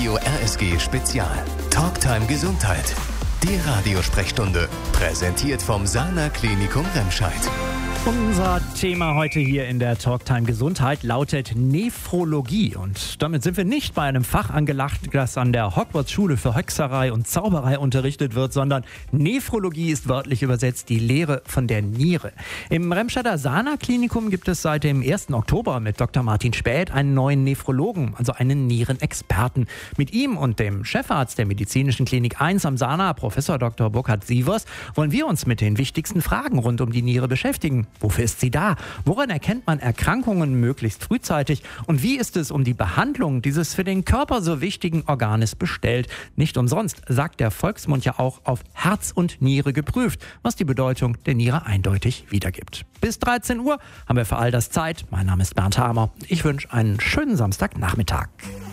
Radio RSG Spezial. Talktime Gesundheit. Die Radiosprechstunde. Präsentiert vom Sana Klinikum Remscheid. Unser Thema heute hier in der Talktime Gesundheit lautet Nephrologie. Und damit sind wir nicht bei einem Fach angelangt, das an der Hogwarts-Schule für Hexerei und Zauberei unterrichtet wird, sondern Nephrologie ist wörtlich übersetzt die Lehre von der Niere. Im Remscheider Sana Klinikum gibt es seit dem 1. Oktober mit Dr. Martin Späth einen neuen Nephrologen, also einen Nierenexperten. Mit ihm und dem Chefarzt der Medizinischen Klinik 1 am Sana, Professor Dr. Burkhard Sievers, wollen wir uns mit den wichtigsten Fragen rund um die Niere beschäftigen. Wofür ist sie da? Woran erkennt man Erkrankungen möglichst frühzeitig? Und wie ist es um die Behandlung dieses für den Körper so wichtigen Organes bestellt? Nicht umsonst sagt der Volksmund ja auch auf Herz und Niere geprüft, was die Bedeutung der Niere eindeutig wiedergibt. Bis 13 Uhr haben wir für all das Zeit. Mein Name ist Bernd Hamer. Ich wünsche einen schönen Samstagnachmittag.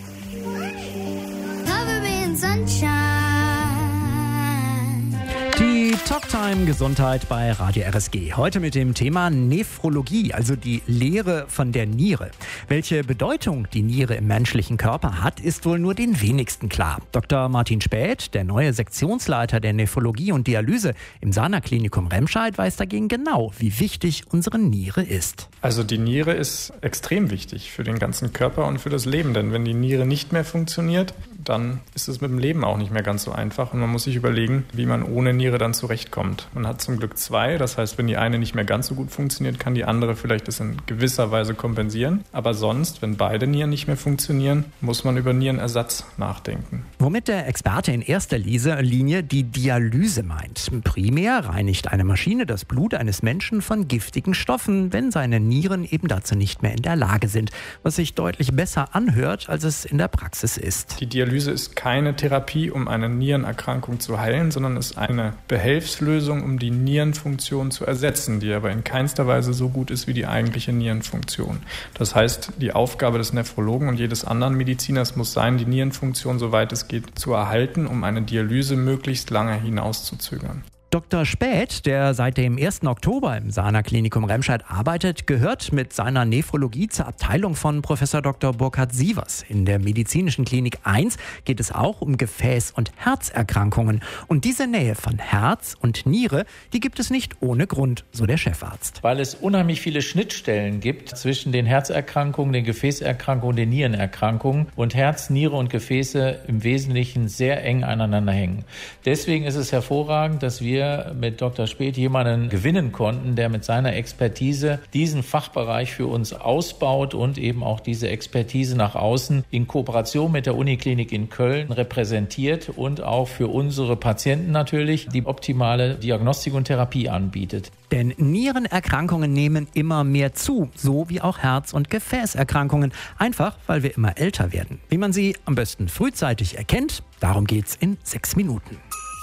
Die Talktime Gesundheit bei Radio RSG. Heute mit dem Thema Nephrologie, also die Lehre von der Niere. Welche Bedeutung die Niere im menschlichen Körper hat, ist wohl nur den wenigsten klar. Dr. Martin Späth, der neue Sektionsleiter der Nephrologie und Dialyse im Sana Klinikum Remscheid, weiß dagegen genau, wie wichtig unsere Niere ist. Also die Niere ist extrem wichtig für den ganzen Körper und für das Leben. Denn wenn die Niere nicht mehr funktioniert, dann ist es mit dem Leben auch nicht mehr ganz so einfach. Und man muss sich überlegen, wie man ohne Niere dann zurechtkommt. Man hat zum Glück zwei. Das heißt, wenn die eine nicht mehr ganz so gut funktioniert, kann die andere vielleicht das in gewisser Weise kompensieren. Aber sonst, wenn beide Nieren nicht mehr funktionieren, muss man über Nierenersatz nachdenken. Womit der Experte in erster Linie die Dialyse meint. Primär reinigt eine Maschine das Blut eines Menschen von giftigen Stoffen, wenn seine Nieren eben dazu nicht mehr in der Lage sind. Was sich deutlich besser anhört, als es in der Praxis ist. Die Dialyse ist keine Therapie, um eine Nierenerkrankung zu heilen, sondern ist eine Behelfslösung, um die Nierenfunktion zu ersetzen, die aber in keinster Weise so gut ist wie die eigentliche Nierenfunktion. Das heißt, die Aufgabe des Nephrologen und jedes anderen Mediziners muss sein, die Nierenfunktion, soweit es geht, zu erhalten, um eine Dialyse möglichst lange hinauszuzögern. Dr. Späth, der seit dem 1. Oktober im Sana Klinikum Remscheid arbeitet, gehört mit seiner Nephrologie zur Abteilung von Professor Dr. Burkhard Sievers. In der Medizinischen Klinik 1 geht es auch um Gefäß- und Herzerkrankungen. Und diese Nähe von Herz und Niere, die gibt es nicht ohne Grund, so der Chefarzt. Weil es unheimlich viele Schnittstellen gibt zwischen den Herzerkrankungen, den Gefäßerkrankungen, den Nierenerkrankungen und Herz, Niere und Gefäße im Wesentlichen sehr eng aneinander hängen. Deswegen ist es hervorragend, dass wir mit Dr. Späth jemanden gewinnen konnten, der mit seiner Expertise diesen Fachbereich für uns ausbaut und eben auch diese Expertise nach außen in Kooperation mit der Uniklinik in Köln repräsentiert und auch für unsere Patienten natürlich die optimale Diagnostik und Therapie anbietet. Denn Nierenerkrankungen nehmen immer mehr zu, so wie auch Herz- und Gefäßerkrankungen. Einfach, weil wir immer älter werden. Wie man sie am besten frühzeitig erkennt, darum geht's in 6 Minuten.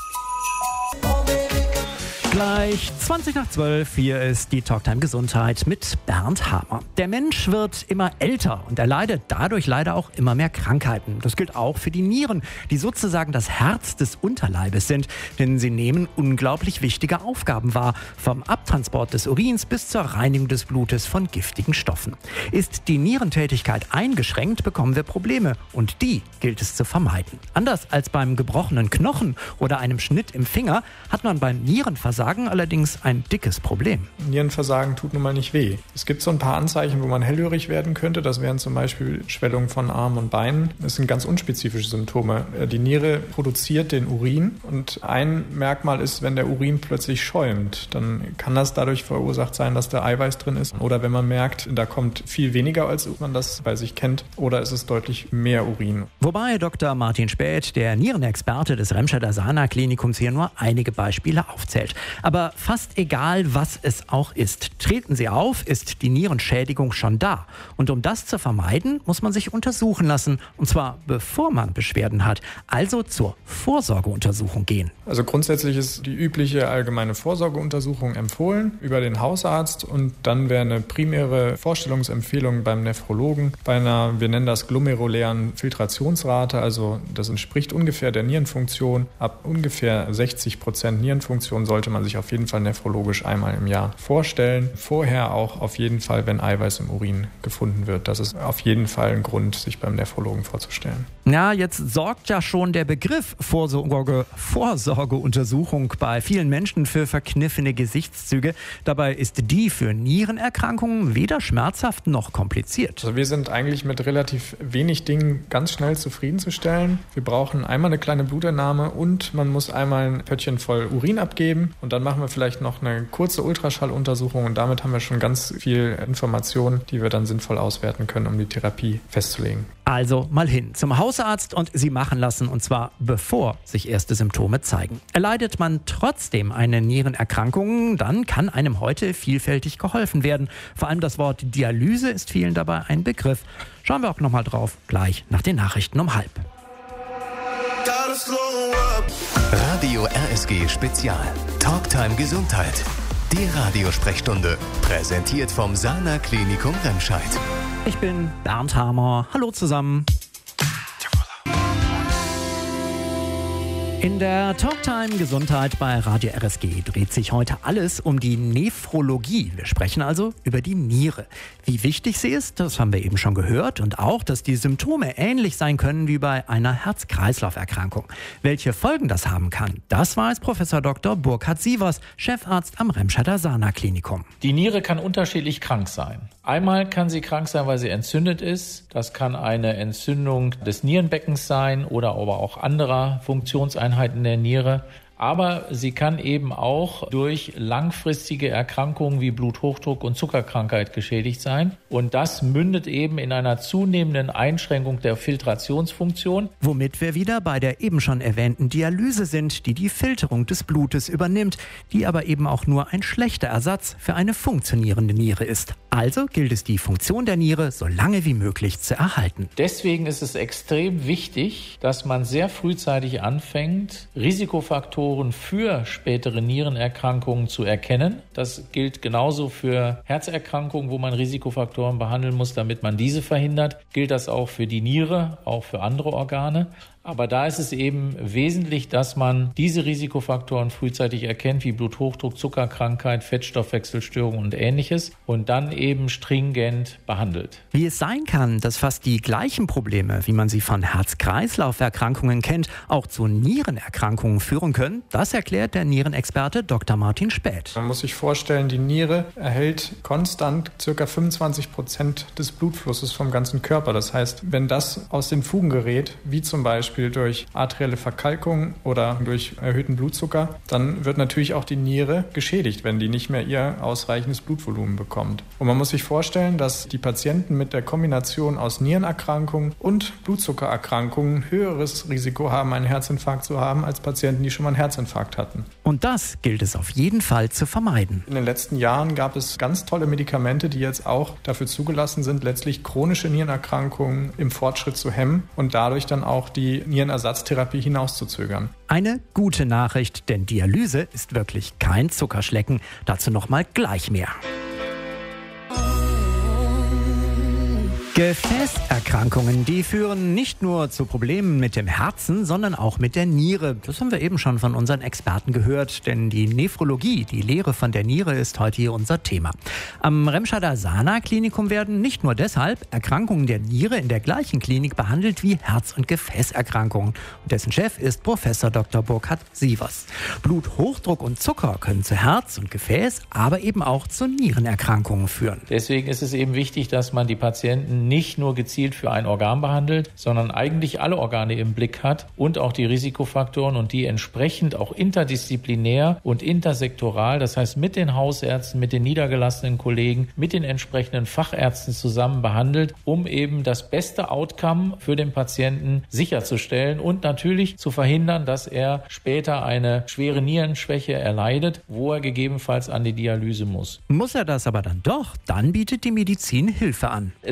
Gleich 20:12, hier ist die Talktime Gesundheit mit Bernd Hamer. Der Mensch wird immer älter und erleidet dadurch leider auch immer mehr Krankheiten. Das gilt auch für die Nieren, die sozusagen das Herz des Unterleibes sind, denn sie nehmen unglaublich wichtige Aufgaben wahr, vom Abtransport des Urins bis zur Reinigung des Blutes von giftigen Stoffen. Ist die Nierentätigkeit eingeschränkt, bekommen wir Probleme und die gilt es zu vermeiden. Anders als beim gebrochenen Knochen oder einem Schnitt im Finger hat man beim Nierenversagen allerdings ein dickes Problem. Nierenversagen tut nun mal nicht weh. Es gibt so ein paar Anzeichen, wo man hellhörig werden könnte. Das wären zum Beispiel Schwellung von Armen und Beinen. Das sind ganz unspezifische Symptome. Die Niere produziert den Urin und ein Merkmal ist, wenn der Urin plötzlich schäumt, dann kann das dadurch verursacht sein, dass da Eiweiß drin ist. Oder wenn man merkt, da kommt viel weniger, als man das bei sich kennt. Oder es ist deutlich mehr Urin. Wobei Dr. Martin Späth, der Nierenexperte des Remscheider Sana Klinikums, hier nur einige Beispiele aufzählt. Aber fast egal, was es auch ist. Treten sie auf, ist die Nierenschädigung schon da. Und um das zu vermeiden, muss man sich untersuchen lassen. Und zwar bevor man Beschwerden hat. Also zur Vorsorgeuntersuchung gehen. Also grundsätzlich ist die übliche allgemeine Vorsorgeuntersuchung empfohlen über den Hausarzt. Und dann wäre eine primäre Vorstellungsempfehlung beim Nephrologen bei einer, wir nennen das glomerulären Filtrationsrate. Also das entspricht ungefähr der Nierenfunktion. Ab ungefähr 60% Nierenfunktion sollte man man sich auf jeden Fall nephrologisch einmal im Jahr vorstellen. Vorher auch auf jeden Fall, wenn Eiweiß im Urin gefunden wird. Das ist auf jeden Fall ein Grund, sich beim Nephrologen vorzustellen. Ja, jetzt sorgt ja schon der Begriff Vorsorgeuntersuchung bei vielen Menschen für verkniffene Gesichtszüge. Dabei ist die für Nierenerkrankungen weder schmerzhaft noch kompliziert. Also wir sind eigentlich mit relativ wenig Dingen ganz schnell zufriedenzustellen. Wir brauchen einmal eine kleine Blutentnahme und man muss einmal ein Pöttchen voll Urin abgeben. Und dann machen wir vielleicht noch eine kurze Ultraschalluntersuchung und damit haben wir schon ganz viel Informationen, die wir dann sinnvoll auswerten können, um die Therapie festzulegen. Also mal hin zum Hausarzt und sie machen lassen, und zwar bevor sich erste Symptome zeigen. Erleidet man trotzdem eine Nierenerkrankung, dann kann einem heute vielfältig geholfen werden. Vor allem das Wort Dialyse ist vielen dabei ein Begriff. Schauen wir auch nochmal drauf, gleich nach den Nachrichten um 12:30. Radio RSG Spezial. Talktime Gesundheit. Die Radiosprechstunde. Präsentiert vom Sana Klinikum Remscheid. Ich bin Bernd Hamer. Hallo zusammen. In der Talktime Gesundheit bei Radio RSG dreht sich heute alles um die Nephrologie. Wir sprechen also über die Niere. Wie wichtig sie ist, das haben wir eben schon gehört. Und auch, dass die Symptome ähnlich sein können wie bei einer Herz-Kreislauf-Erkrankung. Welche Folgen das haben kann, das weiß Professor Dr. Burkhard Sievers, Chefarzt am Remscheider Sana Klinikum. Die Niere kann unterschiedlich krank sein. Einmal kann sie krank sein, weil sie entzündet ist. Das kann eine Entzündung des Nierenbeckens sein oder aber auch anderer Funktionseinheiten der Niere. Aber sie kann eben auch durch langfristige Erkrankungen wie Bluthochdruck und Zuckerkrankheit geschädigt sein. Und das mündet eben in einer zunehmenden Einschränkung der Filtrationsfunktion. Womit wir wieder bei der eben schon erwähnten Dialyse sind, die die Filterung des Blutes übernimmt, die aber eben auch nur ein schlechter Ersatz für eine funktionierende Niere ist. Also gilt es, die Funktion der Niere so lange wie möglich zu erhalten. Deswegen ist es extrem wichtig, dass man sehr frühzeitig anfängt, Risikofaktoren für spätere Nierenerkrankungen zu erkennen. Das gilt genauso für Herzerkrankungen, wo man Risikofaktoren behandeln muss, damit man diese verhindert. Gilt das auch für die Niere, auch für andere Organe. Aber da ist es eben wesentlich, dass man diese Risikofaktoren frühzeitig erkennt, wie Bluthochdruck, Zuckerkrankheit, Fettstoffwechselstörungen und Ähnliches, und dann eben stringent behandelt. Wie es sein kann, dass fast die gleichen Probleme, wie man sie von Herz-Kreislauf-Erkrankungen kennt, auch zu Nierenerkrankungen führen können, das erklärt der Nierenexperte Dr. Martin Späth. Man muss sich vorstellen, die Niere erhält konstant ca. 25% des Blutflusses vom ganzen Körper. Das heißt, wenn das aus den Fugen gerät, wie zum Beispiel durch arterielle Verkalkung oder durch erhöhten Blutzucker, dann wird natürlich auch die Niere geschädigt, wenn die nicht mehr ihr ausreichendes Blutvolumen bekommt. Und man muss sich vorstellen, dass die Patienten mit der Kombination aus Nierenerkrankungen und Blutzuckererkrankungen höheres Risiko haben, einen Herzinfarkt zu haben, als Patienten, die schon mal einen Herzinfarkt hatten. Und das gilt es auf jeden Fall zu vermeiden. In den letzten Jahren gab es ganz tolle Medikamente, die jetzt auch dafür zugelassen sind, letztlich chronische Nierenerkrankungen im Fortschritt zu hemmen und dadurch dann auch die Nierenersatztherapie hinauszuzögern. Eine gute Nachricht, denn Dialyse ist wirklich kein Zuckerschlecken. Dazu nochmal gleich mehr. Gefäßerkrankungen, die führen nicht nur zu Problemen mit dem Herzen, sondern auch mit der Niere. Das haben wir eben schon von unseren Experten gehört, denn die Nephrologie, die Lehre von der Niere, ist heute hier unser Thema. Am Remscheider Sana Klinikum werden nicht nur deshalb Erkrankungen der Niere in der gleichen Klinik behandelt wie Herz- und Gefäßerkrankungen. Und dessen Chef ist Professor Dr. Burkhard Sievers. Bluthochdruck und Zucker können zu Herz und Gefäß, aber eben auch zu Nierenerkrankungen führen. Deswegen ist es eben wichtig, dass man die Patienten nicht nur gezielt für ein Organ behandelt, sondern eigentlich alle Organe im Blick hat und auch die Risikofaktoren und die entsprechend auch interdisziplinär und intersektoral, das heißt mit den Hausärzten, mit den niedergelassenen Kollegen, mit den entsprechenden Fachärzten zusammen behandelt, um eben das beste Outcome für den Patienten sicherzustellen und natürlich zu verhindern, dass er später eine schwere Nierenschwäche erleidet, wo er gegebenenfalls an die Dialyse muss. Muss er das aber dann doch, dann bietet die Medizin Hilfe an. Es gibt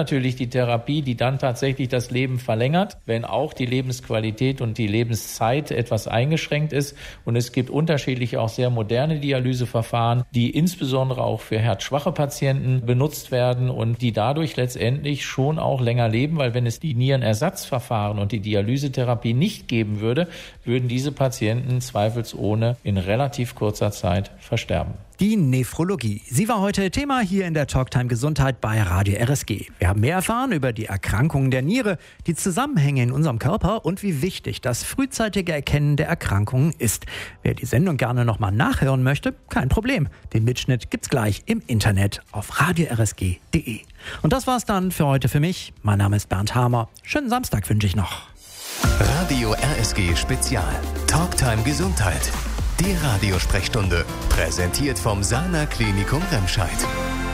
natürlich die Therapie, die dann tatsächlich das Leben verlängert, wenn auch die Lebensqualität und die Lebenszeit etwas eingeschränkt ist. Und es gibt unterschiedliche, auch sehr moderne Dialyseverfahren, die insbesondere auch für herzschwache Patienten benutzt werden und die dadurch letztendlich schon auch länger leben, weil wenn es die Nierenersatzverfahren und die Dialysetherapie nicht geben würde, würden diese Patienten zweifelsohne in relativ kurzer Zeit versterben. Die Nephrologie. Sie war heute Thema hier in der Talktime Gesundheit bei Radio RSG. Wir haben mehr erfahren über die Erkrankungen der Niere, die Zusammenhänge in unserem Körper und wie wichtig das frühzeitige Erkennen der Erkrankungen ist. Wer die Sendung gerne nochmal nachhören möchte, kein Problem. Den Mitschnitt gibt's gleich im Internet auf radiorsg.de. Und das war's dann für heute für mich. Mein Name ist Bernd Hamer. Schönen Samstag wünsche ich noch. Radio RSG Spezial. Talktime Gesundheit. Die Radiosprechstunde. Präsentiert vom Sana Klinikum Remscheid.